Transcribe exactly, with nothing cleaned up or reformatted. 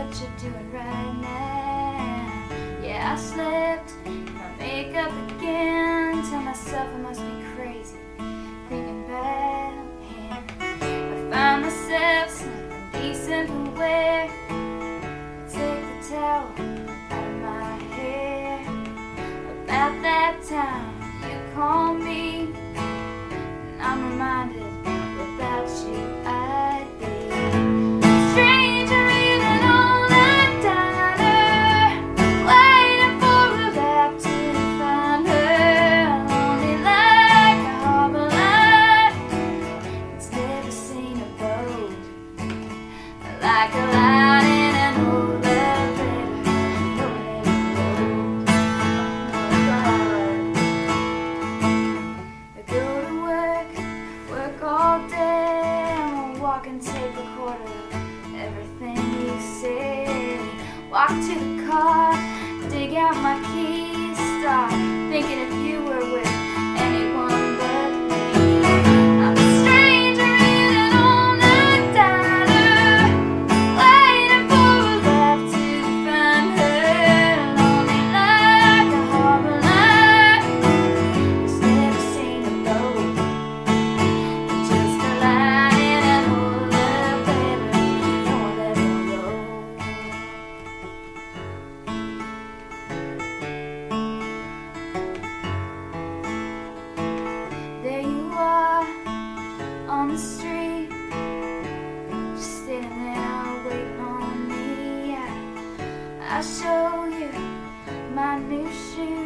what you're doing right now. Yeah, I slept in my makeup again. Tell myself I must be crazy, thinking about him. I find myself something decent to wear. Take the towel out of my hair. About that time you call me, and I'm reminded about you. I'd be a stranger even on that diner, waiting for a back to find her. Lonely like a harbor light, it's never seen a boat, like a light in an old elevator. I go to work, work all day. I'm a walking tape recorder of everything you say. Walk to the car, dig out my keys, start thinking if you were with anyone but me. I'm a stranger even on that diner, waiting for a laugh to find her. Lonely like a harbor light, it's never seen a boat, just a light in an old elevator. No one ever rode. There you are on the street, just sitting there waiting on me. I, I show you my new shoes.